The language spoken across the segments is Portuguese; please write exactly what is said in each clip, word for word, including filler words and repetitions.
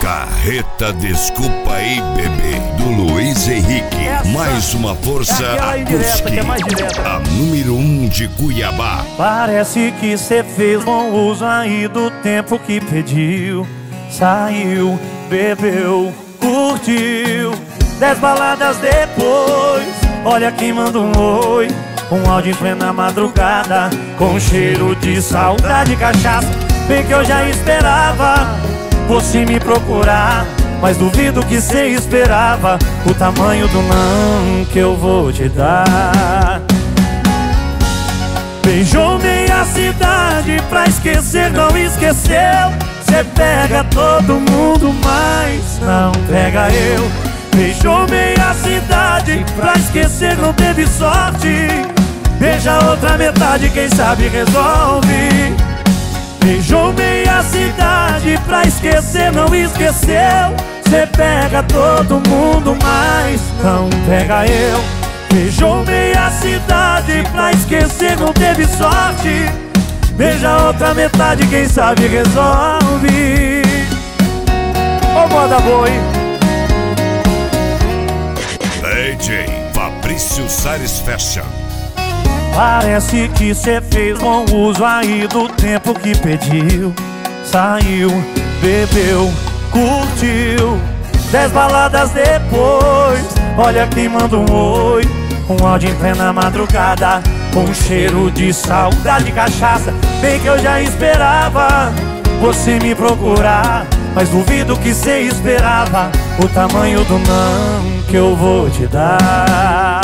Carreta Desculpa aí, bebê, do Luiz Henrique. Essa mais uma força é indireta, que é mais direta. A número um de Cuiabá. Parece que cê fez bom uso aí do tempo que pediu. Saiu, bebeu, curtiu. Dez baladas depois, olha quem manda um oi. Um áudio em plena madrugada, com cheiro de saudade e cachaça. Bem que eu já esperava você me procurar, mas duvido que cê esperava o tamanho do não que eu vou te dar. Beijou meia cidade pra esquecer, não esqueceu. Cê pega todo mundo, mas não pega eu. Beijou meia cidade pra esquecer, não teve sorte. Beija outra metade, quem sabe resolve. Beijou meia cidade pra esquecer, não esqueceu. Cê pega todo mundo, mas não pega eu. Beijou meia cidade pra esquecer, não teve sorte. Beija outra metade, quem sabe resolve. Ô moda boi. D J Fabrício Salles Fashion. Parece que cê fez bom uso aí do tempo que pediu. Saiu, bebeu, curtiu. Dez baladas depois, olha quem manda um oi. Um áudio em plena madrugada, com cheiro de saudade e cachaça. Bem que eu já esperava você me procurar, mas duvido que cê esperava o tamanho do não que eu vou te dar.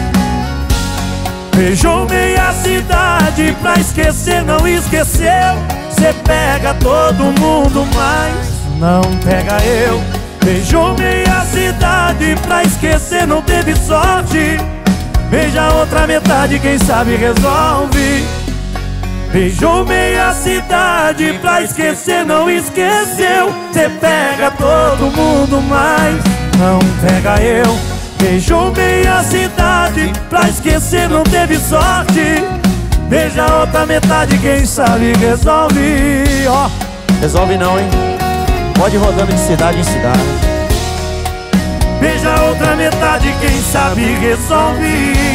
Beijou meia cidade pra esquecer, não esqueceu. Cê pega todo mundo, mas não pega eu. Beijou meia cidade pra esquecer, não teve sorte. Beija outra metade, quem sabe resolve. Beijou meia cidade pra esquecer, não esqueceu. Cê pega todo mundo, mas não pega eu. Beijou meia cidade pra esquecer, não teve sorte. Beija outra metade, quem sabe resolve. Ó, oh, resolve não, hein? Pode ir rodando de cidade em cidade. Beija outra metade, quem sabe resolve.